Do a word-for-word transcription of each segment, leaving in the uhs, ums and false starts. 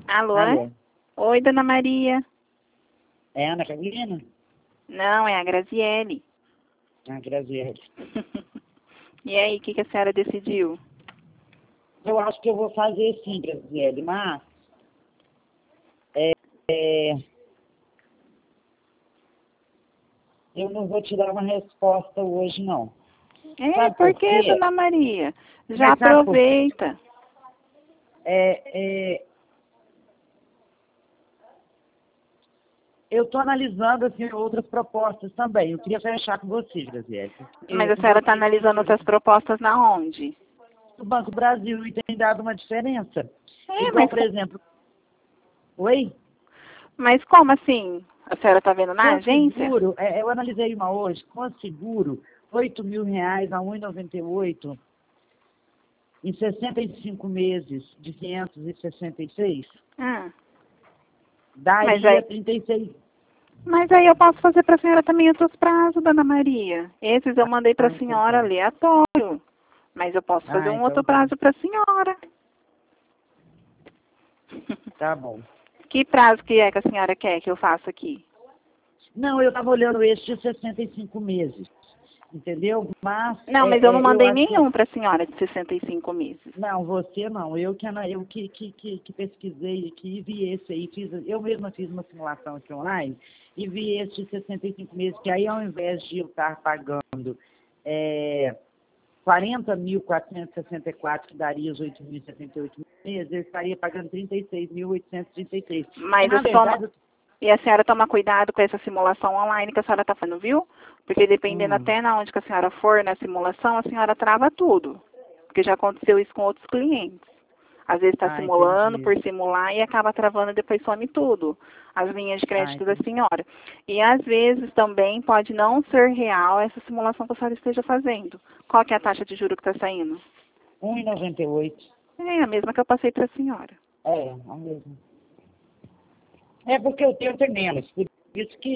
Alô? Alô? Oi, Dona Maria. É Ana Carolina? Não, é a Graziele. Ah, Graziele. E aí, o que, que a senhora decidiu? Eu acho que eu vou fazer sim, Graziele, mas... É, é, eu não vou te dar uma resposta hoje, não. É, Sabe por por que, quê? Dona Maria? Já Mas sabe por quê? aproveita. É, é, eu estou analisando assim, outras propostas também. Eu queria fechar com você, Graziele. Mas Porque a com senhora está você, analisando outras propostas na onde? o Banco do Brasil tem dado uma diferença. É, Igual, mas, por co- exemplo... Oi? mas como assim? A senhora está vendo na Com agência? seguro, é, eu analisei uma hoje, com seguro, oito mil reais a um e noventa e oito em sessenta e cinco meses de quinhentos e sessenta e seis, Ah, mas daria aí, trinta e seis. mas aí eu posso fazer para a senhora também outros prazos, Dona Maria. Esses eu mandei para Ah, a então senhora tá. aleatório. Mas eu posso fazer Ah, um então outro tá. prazo para a senhora. Tá bom. Que prazo que é que a senhora quer que eu faça aqui? Não, eu estava olhando esse de sessenta e cinco meses, entendeu? Mas Não, mas eu não é, é, eu mandei acho que... nenhum para a senhora de sessenta e cinco meses. Não, você não. Eu que, ana- eu que, que, que, que pesquisei aqui e vi esse aí. Fiz, eu mesma fiz uma simulação aqui online e vi esse de sessenta e cinco meses, que aí ao invés de eu estar pagando é, quarenta mil quatrocentos e sessenta e quatro, que daria os oito mil e setenta e oito meses, eu estaria pagando trinta e seis mil oitocentos e trinta e três. Porque, Mas na eu toma... verdade, eu- E a senhora toma cuidado com essa simulação online que a senhora está fazendo, viu? Porque dependendo hum, até na onde que a senhora for na simulação, a senhora trava tudo. Porque já aconteceu isso com outros clientes. Às vezes está ah, simulando entendi. por simular e acaba travando e depois some tudo. As linhas de Ah, crédito da entendi. senhora. E às vezes também pode não ser real essa simulação que a senhora esteja fazendo. Qual que é a taxa de juro que está saindo? um e noventa e oito. É a mesma que eu passei para a senhora. É, a mesma. É porque o tempo é menos, por isso que...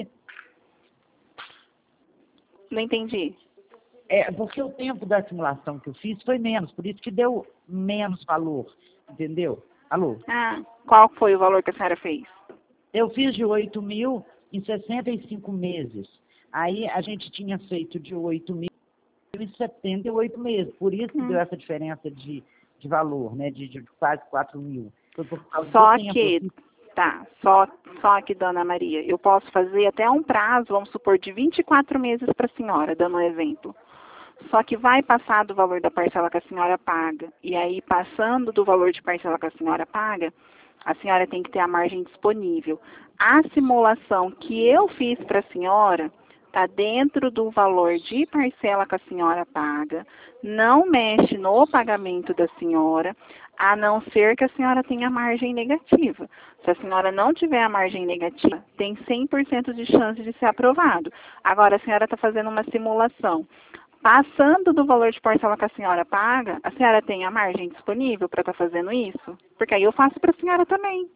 Não entendi. É, porque o tempo da simulação que eu fiz foi menos, por isso que deu menos valor, entendeu? Alô? Ah, qual foi o valor que a senhora fez? Eu fiz de oito mil em sessenta e cinco meses. Aí a gente tinha feito de oito mil em setenta e oito meses. Por isso que deu Hum. essa diferença de, de valor, né? De, de quase quatro mil. Foi por causa do Só tempo. Eu que, fiz... tá, só, só que, dona Maria, eu posso fazer até um prazo, vamos supor, de vinte e quatro meses para a senhora, dando um exemplo. Só que vai passar do valor da parcela que a senhora paga. E aí, passando do valor de parcela que a senhora paga, a senhora tem que ter a margem disponível. A simulação que eu fiz para a senhora está dentro do valor de parcela que a senhora paga, não mexe no pagamento da senhora, a não ser que a senhora tenha margem negativa. Se a senhora não tiver a margem negativa, tem cem por cento de chance de ser aprovado. Agora, a senhora está fazendo uma simulação. Passando do valor de parcela que a senhora paga, a senhora tem a margem disponível para estar fazendo isso? Porque aí eu faço para a senhora também.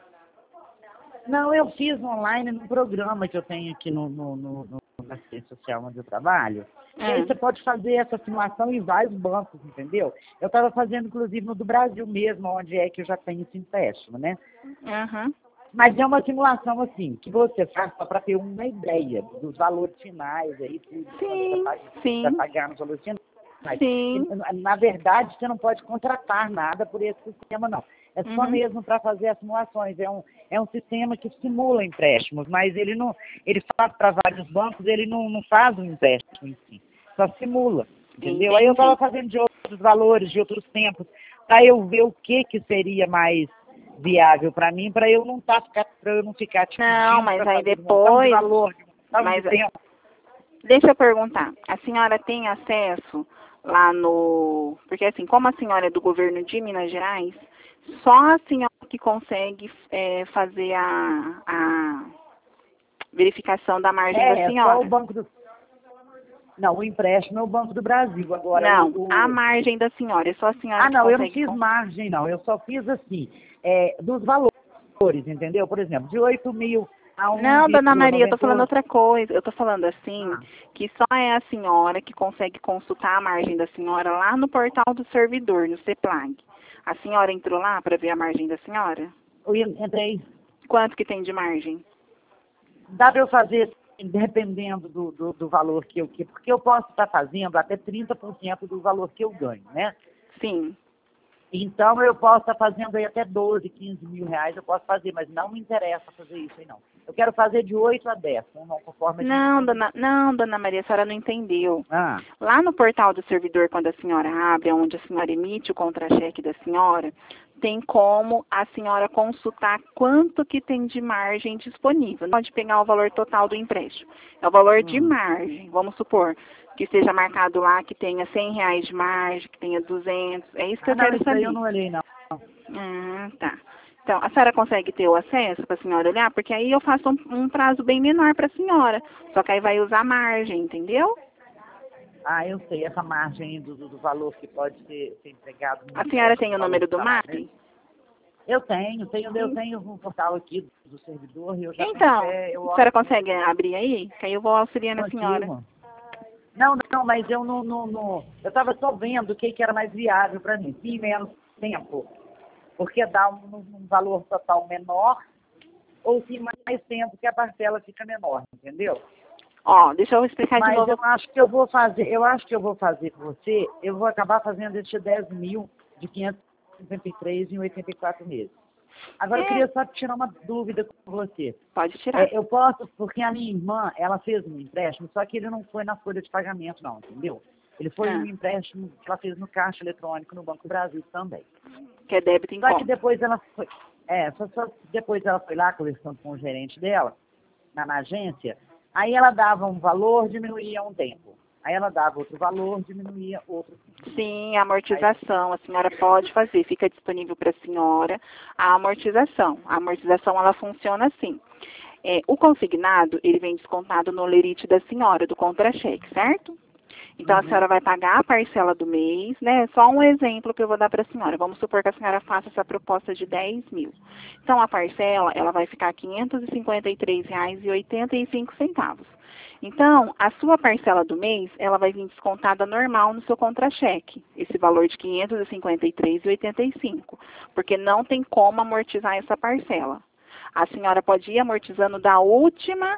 Não, eu fiz online num programa que eu tenho aqui no, no, no, no na rede social onde eu trabalho. E aí É. você pode fazer essa simulação em vários bancos, entendeu? Eu estava fazendo, inclusive, no do Brasil mesmo, onde é que eu já tenho esse empréstimo, né? Uhum. Mas é uma simulação, assim, que você faz só para ter uma ideia dos valores finais aí, tudo, quando você Sim, vai vai sim, pagar nos valores finais. sim. E, na verdade, você não pode contratar nada por esse sistema, não. É só Uhum. mesmo para fazer as simulações. É um, é um sistema que simula empréstimos, mas ele não, ele faz para vários bancos, ele não, não faz um empréstimo em si, só simula, entendeu? Aí eu estava Entendi. fazendo de outros valores, de outros tempos, para eu ver o que que seria mais viável para mim, para eu não tá, ficar, para eu não ficar te Não, pedindo mas para aí fazer um montão de depois, valor, de um montão de mas tempo. deixa eu perguntar, a senhora tem acesso lá no... Porque assim, como a senhora é do governo de Minas Gerais, só a senhora que consegue é, fazer a, a verificação da margem da É, é só o senhora. Banco do... Não, o empréstimo é o Banco do Brasil. Agora, o, Não, a o... margem da senhora, é só a senhora Ah, que não, eu não consegue... fiz con- margem, não. Eu só fiz assim, é, dos valores, entendeu? Por exemplo, de oito mil a Não, dona Maria, eu tô falando um vírgula noventa e oito. outra coisa. Eu tô falando assim, Ah, que só é a senhora que consegue consultar a margem da senhora lá no portal do servidor, no CEPLAG. A senhora entrou lá para ver a margem da senhora? Eu entrei. Quanto que tem de margem? Dá para eu fazer, dependendo do, do, do valor que eu quero, porque eu posso estar fazendo até trinta por cento do valor que eu ganho, né? Sim. Então eu posso estar fazendo aí até doze, quinze mil reais, eu posso fazer, mas não me interessa fazer isso aí não. Eu quero fazer de oito a dez, conforme a Não, gente... dona, não, dona Maria, a senhora não entendeu. Ah, Lá no portal do servidor, quando a senhora abre, onde a senhora emite o contra-cheque da senhora, tem como a senhora consultar quanto que tem de margem disponível. Não pode pegar o valor total do empréstimo. É o valor de hum. margem. Vamos supor que esteja marcado lá que tenha cem reais de margem, que tenha duzentos. É isso que ah eu não, quero isso aí saber. eu não olhei não. Ah, tá. Então, a senhora consegue ter o acesso para a senhora olhar? Porque aí eu faço um, um prazo bem menor para a senhora. Só que aí vai usar margem, entendeu? Ah, eu sei, essa margem do, do, do valor que pode ser, ser empregado no A senhora empréstimo, tem o valor número do do salário, né? M A P? Eu tenho, tenho, eu Sim. tenho um portal aqui do servidor e eu já tenho Então, até, eu a senhora olho consegue abrir aí? Que aí eu vou auxiliando a aqui, senhora. mano. Não, não, mas eu não, não, não eu estava só vendo o que, que era mais viável para mim, sim, menos tempo, porque dá um, um valor total menor, ou se mais tempo que a parcela fica menor, entendeu? Ó, deixa eu explicar de Mas novo. eu acho que eu vou fazer, eu acho que eu vou fazer com você, eu vou acabar fazendo esse dez mil de quinhentos e cinquenta e três em oitenta e quatro meses. Agora eu É, queria só tirar uma dúvida com você. pode tirar. É, eu posso, porque a minha irmã, ela fez um empréstimo, só que ele não foi na folha de pagamento não, entendeu? Ele foi um Ah, empréstimo que ela fez no caixa eletrônico no Banco do Brasil também. que é débito em Só que conta. depois ela foi, é, só, só depois ela foi lá conversando com o gerente dela, na, na agência, aí ela dava um valor, diminuía um tempo. Aí ela dava outro valor, diminuía outro tempo. Sim, a amortização, a senhora pode fazer, fica disponível para a senhora a amortização. A amortização, ela funciona assim. É, o consignado, ele vem descontado no lerite da senhora, do contra-cheque, certo? Então, a Uhum. senhora vai pagar a parcela do mês, né? Só um exemplo que eu vou dar para a senhora. Vamos supor que a senhora faça essa proposta de dez mil. Então, a parcela, ela vai ficar quinhentos e cinquenta e três reais e oitenta e cinco centavos. Então, a sua parcela do mês, ela vai vir descontada normal no seu contra-cheque, esse valor de quinhentos e cinquenta e três reais e oitenta e cinco centavos, porque não tem como amortizar essa parcela. A senhora pode ir amortizando da última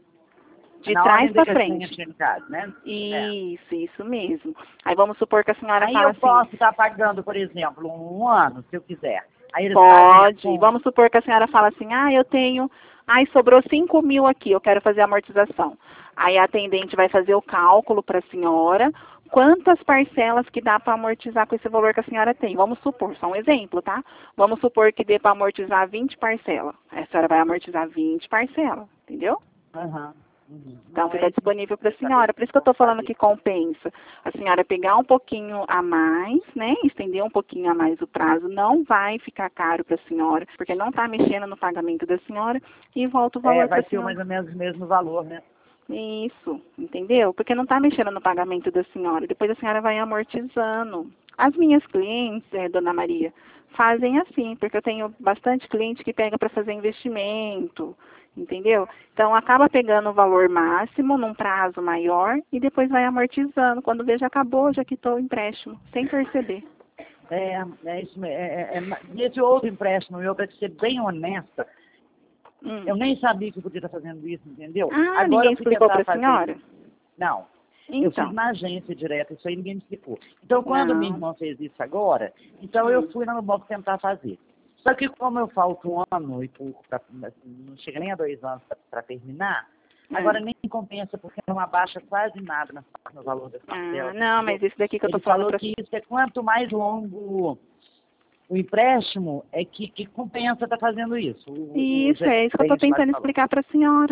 de Na trás ordem para decrescente, frente. no caso, né? É. Isso, isso mesmo. Aí vamos supor que a senhora Aí fala eu assim, posso estar pagando, por exemplo, um ano, se eu quiser. Aí eles fazem a pode. conta. Vamos supor que a senhora fala assim, ah, eu tenho, ai, sobrou cinco mil aqui, eu quero fazer a amortização. Aí a atendente vai fazer o cálculo para a senhora, quantas parcelas que dá para amortizar com esse valor que a senhora tem. Vamos supor, só um exemplo, tá? Vamos supor que dê para amortizar vinte parcelas. A senhora vai amortizar vinte parcelas, entendeu? Aham. Uhum. Então, Não, é fica isso que disponível para eu a queria saber senhora. Por isso que eu como estou falando fazer. que compensa a senhora pegar um pouquinho a mais, né? Estender um pouquinho a mais o prazo. Não vai ficar caro para a senhora, porque não está mexendo no pagamento da senhora e volta o É, valor para vai a ser senhora. mais ou menos o mesmo valor, né? Isso, entendeu? Porque não está mexendo no pagamento da senhora. Depois a senhora vai amortizando. As minhas clientes, eh, dona Maria, fazem assim, porque eu tenho bastante cliente que pega para fazer investimento, entendeu? Então acaba pegando o valor máximo num prazo maior e depois vai amortizando. Quando vê, já acabou, já quitou o empréstimo, sem perceber. É, é isso mesmo. É, é, é, nesse outro empréstimo meu, para ser bem honesta, Hum. eu nem sabia que eu podia estar fazendo isso, entendeu? Ah, Agora ninguém eu fui explicou tentar para a fazer senhora? isso. Não. Eu fiz Então, na agência direto, isso aí ninguém me explicou. Então, quando minha não. irmã fez isso agora, então Hum. eu fui lá no banco tentar fazer. Só que como eu falto um ano e pouco, pra, não chega nem a dois anos para terminar, agora É. nem compensa, porque não abaixa quase nada no, no valor das Ah, parcelas. não, entendeu? mas esse daqui que eu tô Ele falando falou para que isso é quanto mais longo o empréstimo, é que, que compensa estar fazendo isso. O, o Isso, é isso que eu estou gerente lá tentando falou. explicar para a senhora.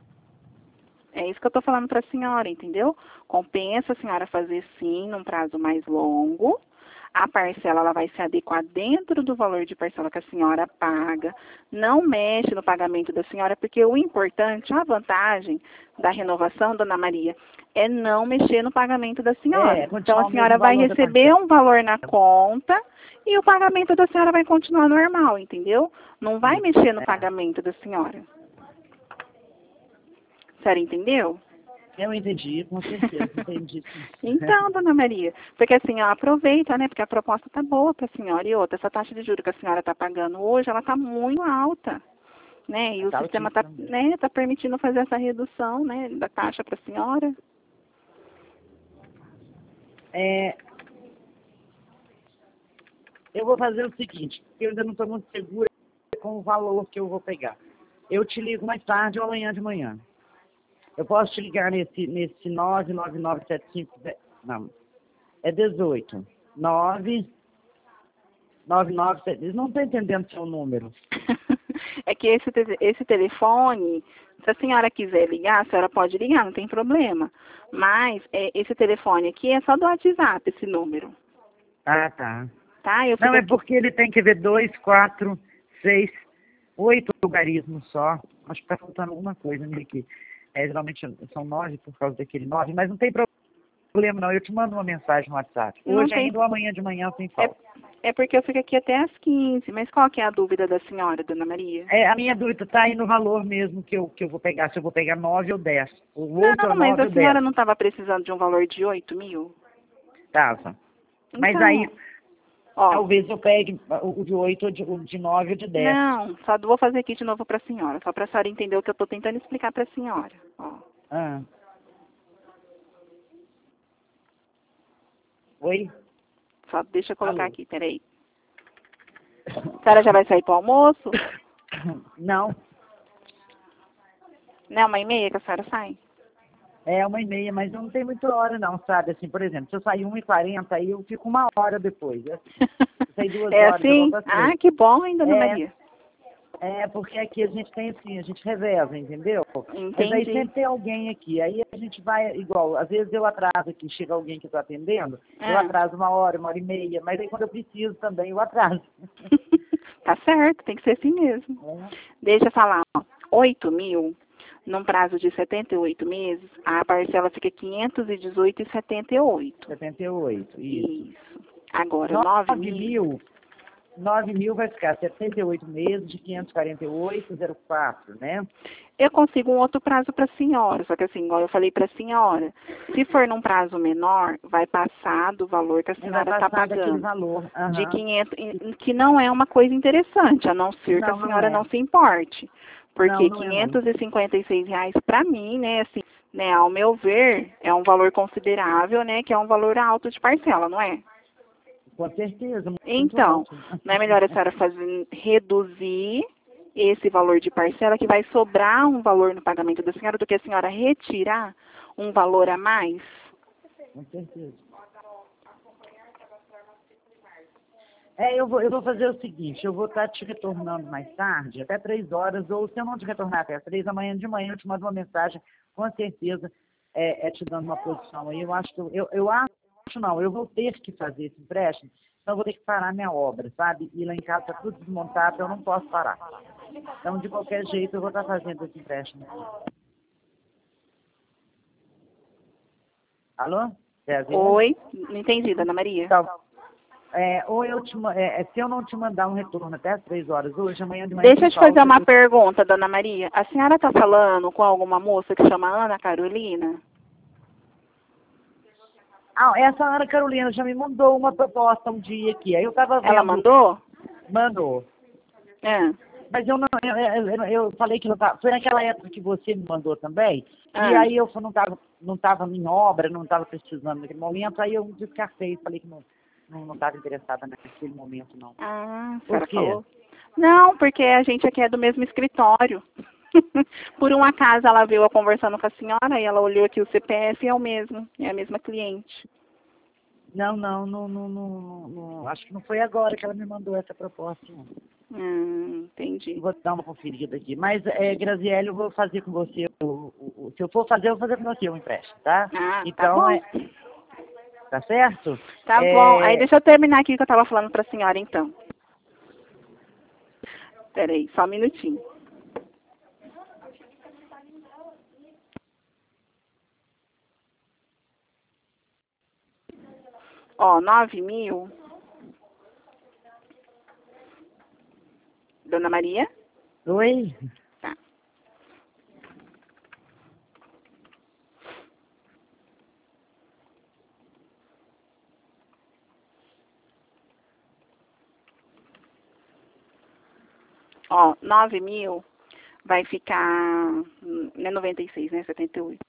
É isso que eu estou falando para a senhora, entendeu? Compensa a senhora fazer sim num prazo mais longo. A parcela ela vai se adequar dentro do valor de parcela que a senhora paga. Não mexe no pagamento da senhora, porque o importante, a vantagem da renovação, dona Maria, é não mexer no pagamento da senhora. É, Então continuar a o senhora mesmo vai valor da receber parcela. um valor na conta e o pagamento da senhora vai continuar normal, entendeu? Não vai mexer no É. pagamento da senhora. A senhora entendeu? Eu entendi, com certeza, entendi. Então, dona Maria, porque assim, ó, aproveita, né? Porque a proposta tá boa para a senhora. E outra, essa taxa de juros que a senhora está pagando hoje, ela está muito alta, né? E o Tá sistema está, altíssimo. né, tá permitindo fazer essa redução, né, da taxa para a senhora. É, eu vou fazer o seguinte, porque eu ainda não estou muito segura com o valor que eu vou pegar. Eu te ligo mais tarde ou amanhã de manhã. Eu posso te ligar nesse, nesse nove nove nove sete cinco, não, é dezoito. nove nove nove sete, não estou entendendo seu número. É que esse, te- esse telefone, se a senhora quiser ligar, a senhora pode ligar, não tem problema. Mas é, esse telefone aqui é só do WhatsApp, esse número, Ah, tá. tá? Eu Não, fico é aqui. porque ele tem que ver dois, quatro, seis, oito logaritmos só. Acho que está faltando alguma coisa nele aqui. É, geralmente são nove por causa daquele nove, mas não tem problema não. Eu te mando uma mensagem no WhatsApp. Não Hoje tem. ainda ou amanhã de manhã sem É, falta. é porque eu fico aqui até às quinze. Mas qual que é a dúvida da senhora, dona Maria? É, a minha dúvida está aí no valor mesmo que eu, que eu vou pegar, se eu vou pegar nove ou dez. O oito Não, ou mas nove a ou dez. senhora não estava precisando de um valor de oito mil? Tava. Mas aí, Então, ó, talvez eu pegue o de oito, ou de, o de nove ou de dez. não, só vou fazer aqui de novo para a senhora, só para a senhora entender o que eu estou tentando explicar para a senhora. Ó, Ah. Oi? só deixa eu colocar Alô? aqui, peraí. A senhora já vai sair para o almoço? Não, Não, uma e meia que a senhora sai? é uma e meia, mas não tem muita hora não, sabe? Assim, por exemplo, se eu sair uma e quarenta, aí eu fico uma hora depois. Se eu sair duas É horas, eu assim? volto às Ah, três. que bom, hein, dona É, Maria? é, porque aqui a gente tem assim, a gente reveza, entendeu? Mas aí Entendi. sempre tem alguém aqui, aí a gente vai igual, às vezes eu atraso aqui, chega alguém que eu tô atendendo, eu Ah. atraso uma hora, uma hora e meia, mas aí quando eu preciso também eu atraso. Tá certo, tem que ser assim mesmo. É, Deixa eu falar, ó, oito mil, num prazo de setenta e oito meses, a parcela fica quinhentos e dezoito e setenta e oito. setenta e oito, isso. Isso. Agora, nove nove mil, mil, nove mil vai ficar setenta e oito meses de quinhentos e quarenta e oito vírgula zero quatro, né? eu consigo um outro prazo para a senhora, só que assim, igual eu falei para a senhora, se for num prazo menor, vai passar do valor que a Aí vai senhora está passar daquele pagando. valor. De Aham. quinhentos, em- que não é uma coisa interessante, a não ser que a Não, não senhora é. não se importe. Não, Porque não é não. quinhentos e cinquenta e seis reais para mim, né, assim, né, ao meu ver, é um valor considerável, né, que é um valor alto de parcela, não é? Com certeza, muito Então, alto. não é melhor a senhora fazer, reduzir esse valor de parcela, que vai sobrar um valor no pagamento da senhora, do que a senhora retirar um valor a mais? Com certeza. É, eu vou, eu vou fazer o seguinte, eu vou estar te retornando mais tarde, até três horas, ou se eu não te retornar até as três, amanhã de manhã eu te mando uma mensagem, com certeza, é, é te dando uma posição aí. Eu acho que eu, eu, eu acho não, eu vou ter que fazer esse empréstimo, então eu vou ter que parar minha obra, sabe? E lá em casa está tudo desmontado, eu não posso parar. Então, de qualquer jeito, eu vou estar fazendo esse empréstimo. Alô? Zé? Oi, não entendi, dona Maria. Então, é, ou eu te, ma- é, é, se eu não te mandar um retorno até as três horas hoje, amanhã de manhã Deixa sem eu te fazer falta. uma Eu... pergunta, dona Maria. A senhora está falando com alguma moça que chama Ana Carolina? Ah, essa Ana Carolina já me mandou uma proposta um dia aqui. Aí eu estava Ela vendo, mandou? mandou. Ah, Mas eu não, eu, eu, eu- eu falei que não tava, foi naquela época que você me mandou também. E ah. aí eu não estava não tava em obra, não estava precisando naquele momento. Aí eu descartei, falei que não não estava interessada naquele momento, não. Ah, a Por senhora quê? falou? Não, porque a gente aqui é do mesmo escritório. Por um acaso ela veio a conversando com a senhora e ela olhou aqui o C P F e é o mesmo, é a mesma cliente. Não, não, não, não, não, não- acho que não foi agora que ela me mandou essa proposta, não. Hum, entendi. Vou dar uma conferida aqui. Mas, é, Graziele, eu vou fazer com você, o, o- o- se eu for fazer, eu vou fazer com você o empréstimo, tá? Ah, tá Então, bom. é, tá certo? Tá bom. Aí É, deixa eu terminar aqui o que eu estava falando para a senhora então. Peraí, só um minutinho. Ó, nove mil. Dona Maria? oi? Tá. Ó, nove mil vai ficar, não é noventa e seis, né? setenta e oito.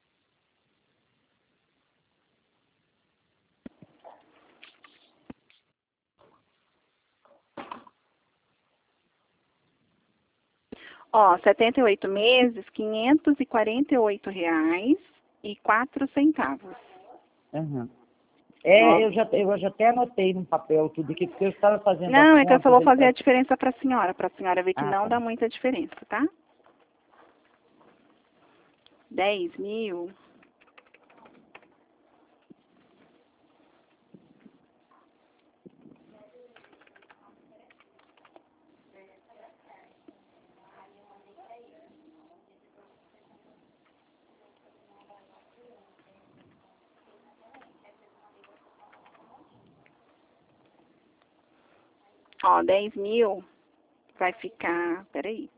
Ó, setenta e oito meses, quinhentos e quarenta e oito reais e quatro centavos. Uhum. Ó. É, eu já, eu já até anotei no papel tudo aqui, porque eu estava fazendo Não, as é que eu só contas. vou Ele fazer tá... a diferença para a senhora, para a senhora ver que Ah, não tá. dá muita diferença, tá? dez mil. Ó, dez mil vai ficar, peraí.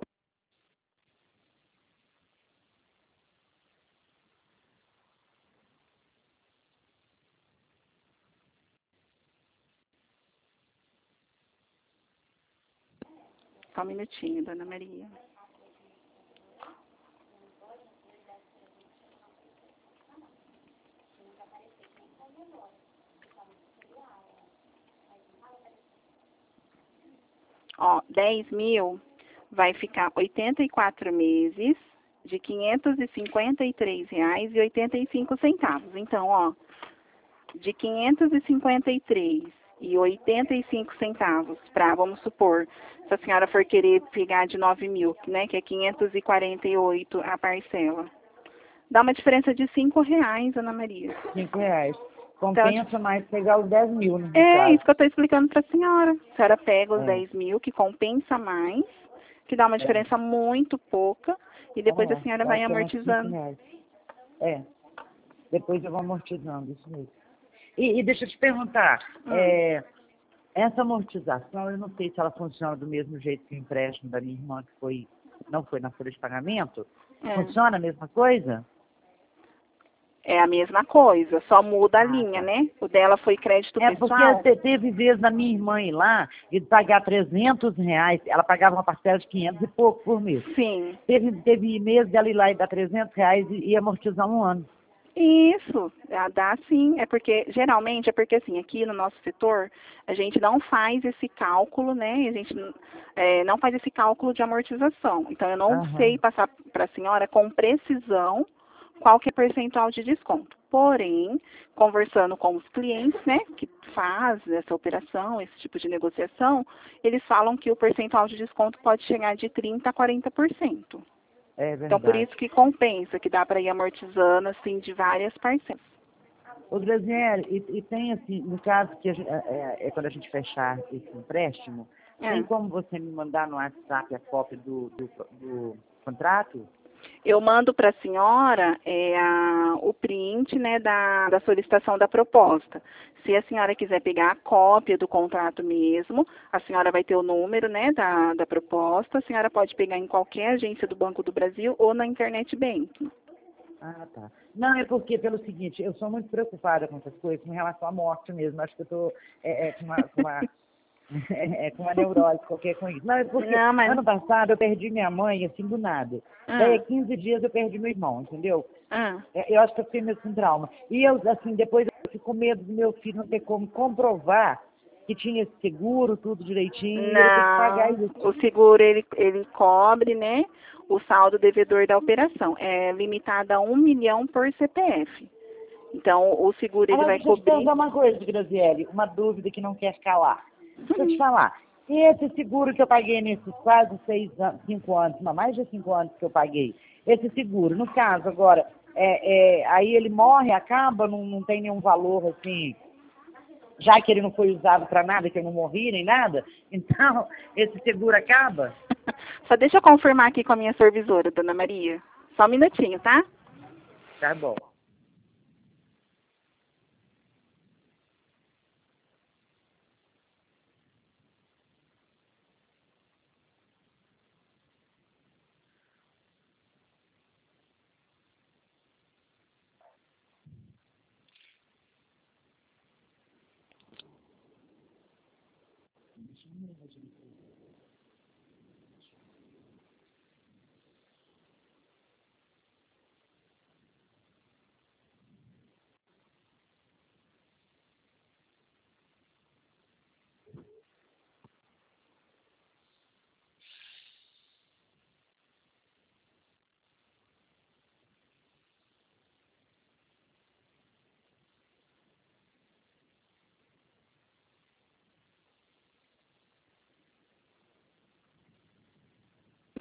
Só um minutinho, dona Maria. Ó, dez mil vai ficar oitenta e quatro meses de quinhentos e cinquenta e três reais e oitenta e cinco centavos. Então, ó, de quinhentos e cinquenta e três e oitenta e cinco centavos para, vamos supor, se a senhora for querer pegar de nove mil, né, que é quinhentos e quarenta e oito a parcela. Dá uma diferença de cinco reais, Ana Maria. Cinco reais. Então, Compensa mais pegar os dez mil, no é caso. isso que eu estou explicando para a senhora. A senhora pega os É. dez mil, que compensa mais, que dá uma diferença muito pouca, e depois a É, senhora eu vai acho que é uns cinco amortizando. reais. É, depois eu vou amortizando, isso mesmo. E, e deixa eu te perguntar, Hum. é, essa amortização, eu não sei se ela funciona do mesmo jeito que o empréstimo da minha irmã, que foi, não foi na folha de pagamento. É. Funciona a mesma coisa? É a mesma coisa, só muda a Ah, linha, tá. né? O dela foi crédito É, porque pessoal. te- teve vez da minha irmã ir lá e pagar trezentos reais, ela pagava uma parcela de quinhentos e pouco por mês. Sim. Teve, teve mês dela ir lá e dar trezentos reais e, e amortizar um ano. Isso, dá dá sim. É porque, geralmente, é porque assim, aqui no nosso setor, a gente não faz esse cálculo, né? A gente é, não faz esse cálculo de amortização. Então, eu não Aham. sei passar para a senhora com precisão qual que é o percentual de desconto. Porém, conversando com os clientes, né, que fazem essa operação, esse tipo de negociação, eles falam que o percentual de desconto pode chegar de trinta a quarenta por cento. É Então, por verdade. isso que compensa, que dá para ir amortizando, assim, de várias parcelas. Ô, Graziele, e, e tem assim, no caso que a gen- é, é- é quando a gente fechar esse empréstimo, tem É. como você me mandar no WhatsApp a cópia do, do, do contrato? Eu mando para a senhora é, a- o print, né, da, da solicitação da proposta. Se a senhora quiser pegar a cópia do contrato mesmo, a senhora vai ter o número, né, da, da proposta. A senhora pode pegar em qualquer agência do Banco do Brasil ou na Internet Banking. Ah, tá. Não, é porque, pelo seguinte, eu sou muito preocupada com essas coisas, em relação à morte mesmo. Acho que eu estou é, é, com uma, com uma, é, com uma neurose qualquer com isso. Não, é porque Não, mas... ano passado eu perdi minha mãe, assim, do nada. Daí, Ah, a quinze dias eu perdi meu irmão, entendeu? ah. É, eu acho que eu fiquei mesmo com trauma. E eu, assim, depois eu fico com medo do meu filho não ter como comprovar que tinha esse seguro, tudo direitinho, e ele tem que pagar Não, isso. o seguro ele, ele cobre, né, o saldo devedor da operação. É limitado a um milhão por C P F. Então, o seguro ele Agora, vai deixa eu te cobrir. perguntar uma coisa, Graziele, uma dúvida que não quer calar. Deixa eu te falar. E esse seguro que eu paguei nesses quase seis anos, cinco anos, não, mais de cinco anos que eu paguei, esse seguro, no caso agora, é, é, aí ele morre, acaba, não, não tem nenhum valor assim, já que ele não foi usado para nada, que eu não morri nem nada, então esse seguro acaba? Só deixa eu confirmar aqui com a minha supervisora, dona Maria. Só um minutinho, tá? Tá bom.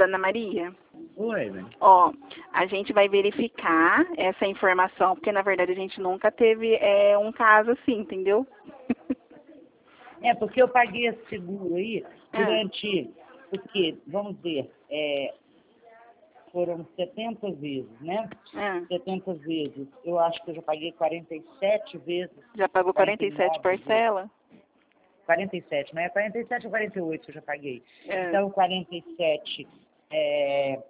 Dona Maria, Oi, velho. ó, a gente vai verificar essa informação, porque na verdade a gente nunca teve é, um caso assim, entendeu? É, porque eu paguei esse seguro aí Ah, durante, porque, vamos ver, é, foram setenta vezes, né? ah, setenta vezes. Eu acho que eu já paguei quarenta e sete vezes, já pagou quarenta quarenta e e sete nove vezes. parcelas? quarenta e sete, não é? quarenta e sete ou quarenta e oito que eu já paguei. É. Então, quarenta e sete é,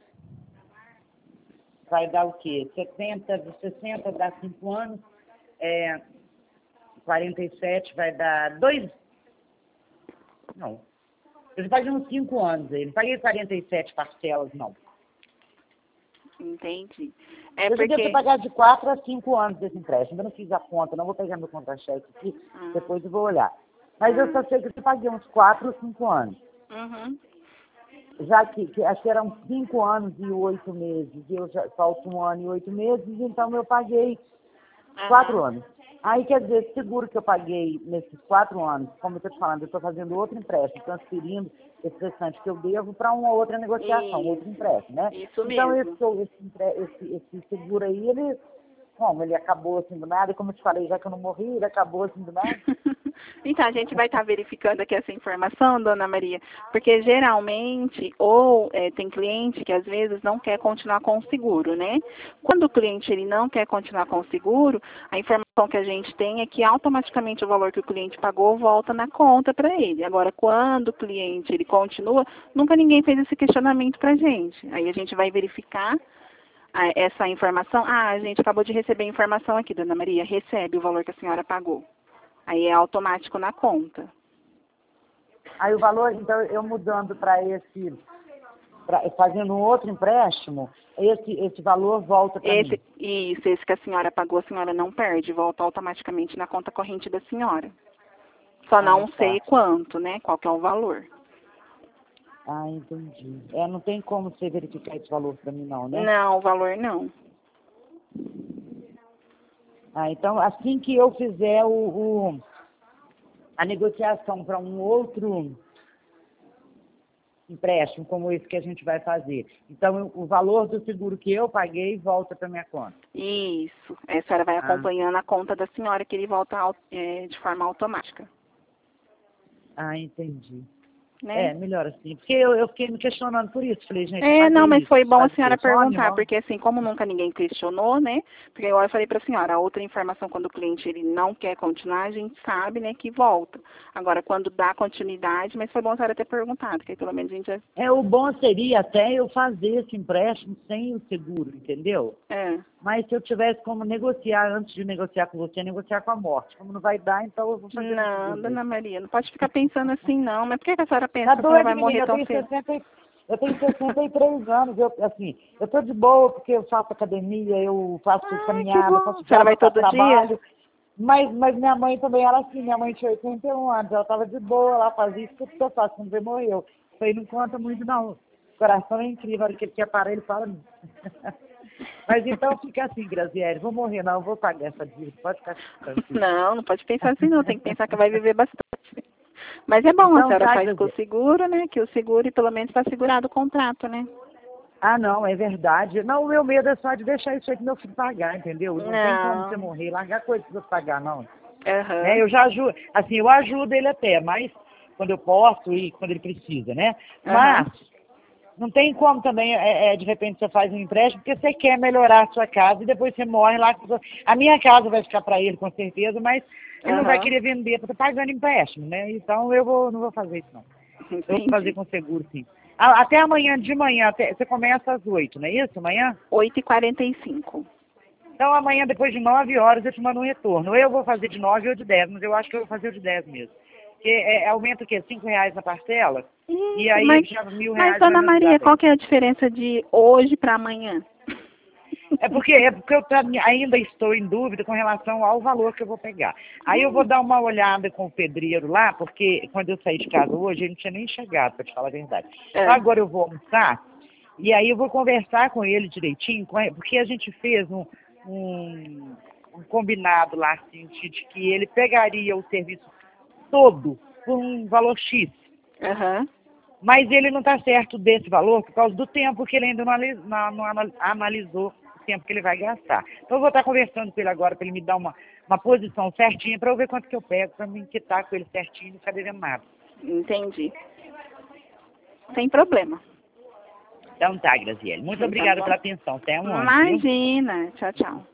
vai dar o quê? setenta, de sessenta dá cinco anos, é, quarenta e sete vai dar dois. Não. Eu já paguei uns cinco anos aí. Não paguei quarenta e sete parcelas, não. Entendi. É Eu já devo ter porque. pagado de quatro a cinco anos desse empréstimo. Eu não fiz a conta, não vou pegar meu contra-cheque aqui, Ah, depois eu vou olhar. Mas eu ah, só sei que eu paguei uns quatro ou cinco anos. uhum, Já que, que acho que eram cinco anos e oito meses, e eu já falta um ano e oito meses, então eu paguei quatro aham. anos. Aí, quer dizer, esse seguro que eu paguei nesses quatro anos, como eu estou te falando, eu estou fazendo outro empréstimo, transferindo esse restante que eu devo para uma outra negociação, outro Isso, empréstimo, né? isso Então, esse, mesmo. esse, empre- esse, esse seguro aí, ele, como ele acabou assim do nada, e como eu te falei, já que eu não morri, ele acabou assim do nada. Então, a gente vai estar verificando aqui essa informação, dona Maria, porque geralmente, ou é, tem cliente que às vezes não quer continuar com o seguro, né? Quando o cliente ele não quer continuar com o seguro, a informação que a gente tem é que automaticamente o valor que o cliente pagou volta na conta para ele. Agora, quando o cliente ele continua, nunca ninguém fez esse questionamento para a gente. Aí a gente vai verificar a- essa informação. Ah, a gente acabou de receber a informação aqui, dona Maria, recebe o valor que a senhora pagou. Aí é automático na conta. Aí o valor, então, eu mudando para esse, pra, fazendo um outro empréstimo, esse, esse valor volta para mim. Esse, isso, esse que a senhora pagou, a senhora não perde, volta automaticamente na conta corrente da senhora. Só Ah, não tá. sei quanto, né? Qual que é o valor. Ah, entendi. É, não tem como você verificar esse valor para mim, não, né? Não, o valor não. Ah, então, assim que eu fizer o, o- a negociação para um outro empréstimo, como esse que a gente vai fazer, então o valor do seguro que eu paguei volta para minha conta. Isso. Aí a senhora vai Ah, acompanhando a conta da senhora, que ele volta au- é, de forma automática, ah, entendi. né? É, melhor assim. Porque eu, eu fiquei me questionando por isso. Falei, gente, eu É, não, paguei mas isso. foi bom a senhora Fazer, só perguntar, animal. porque assim, como nunca ninguém questionou, né? Porque agora eu falei para a senhora, a outra informação, quando o cliente ele não quer continuar, a gente sabe, né, que volta. Agora, quando dá continuidade, mas foi bom a senhora ter perguntado, que aí pelo menos a gente já... É, o bom seria até eu fazer esse empréstimo sem o seguro, entendeu? É. Mas se eu tivesse como negociar, antes de negociar com você, negociar com a morte. Como não vai dar, então eu vou fazer no Não, seguro dona mesmo. Maria, não pode ficar pensando assim, não. Mas por que que a senhora pensa Tá que a senhora doido, vai morrer menina? Eu tão tenho cedo? sessenta, e- eu tenho sessenta e três anos. Eu, assim, eu tô de boa porque eu faço academia, eu faço Ah, que caminhada, bom. faço A senhora vai tra- todo dia? trabalho. Mas, mas minha mãe também era assim, minha mãe tinha oitenta e um anos, ela tava de boa, ela fazia isso tudo que eu faço, quando ele morreu. Isso aí não conta muito, não. O coração é incrível, a hora que ele quer parar, ele para. Mas então fica assim, Graziele, vou morrer, não, eu vou pagar essa dívida, pode ficar tranquilo. Não, não pode pensar assim, não. Tem que pensar que vai viver bastante. Mas é bom, a Então senhora tá, faz com o Graziele. seguro, né? Que o seguro, pelo menos, está segurado o contrato, né? Ah, não, é verdade. Não, o meu medo é só de deixar isso aí pro meu filho pagar, entendeu? Não tem como você Não. morrer e largar coisa pra você pagar, não. Né? Aham. Eu já ajudo, assim, eu ajudo ele até, mas quando eu posso e quando ele precisa, né? Aham. Mas não tem como também, é, é, de repente, você faz um empréstimo porque você quer melhorar a sua casa e depois você morre lá. com a a minha casa vai ficar para ele, com certeza, mas ele não vai Aham. querer vender para estar pagando empréstimo, né? Então eu vou, não vou fazer isso, não. Eu vou fazer Entendi. com seguro, sim. A- Até amanhã de manhã, até, você começa às oito, não é isso? Amanhã? oito e quarenta e cinco. Então amanhã, depois de nove horas, eu te mando um retorno. Ou eu vou fazer de nove ou de dez, mas eu acho que eu vou fazer o de dez mesmo. Porque é, aumenta o quê? Cinco reais na parcela? E Isso, aí mas, já mil mas, reais vai dona me ajudar Maria, bem. qual que é a diferença de hoje para amanhã? É porque, é porque eu tam- ainda estou em dúvida com relação ao valor que eu vou pegar. Aí eu vou dar uma olhada com o pedreiro lá, porque quando eu saí de casa hoje, ele não tinha nem chegado, para te falar a verdade. Então É. agora eu vou almoçar, e aí eu vou conversar com ele direitinho, com ele, porque a gente fez um, um, um combinado lá, assim, de de que ele pegaria o serviço todo por um valor X. Aham. Mas ele não está certo desse valor por causa do tempo que ele ainda não, analis, não, não analisou o tempo que ele vai gastar. Então eu vou estar conversando com ele agora para ele me dar uma, uma posição certinha para eu ver quanto que eu pego, para me quitar com ele certinho e não ficar devendo nada. Entendi. Sem problema. Então tá, Graziele. Muito Então, obrigada tá pela atenção. Até uma. Imagina. Tchau, tchau.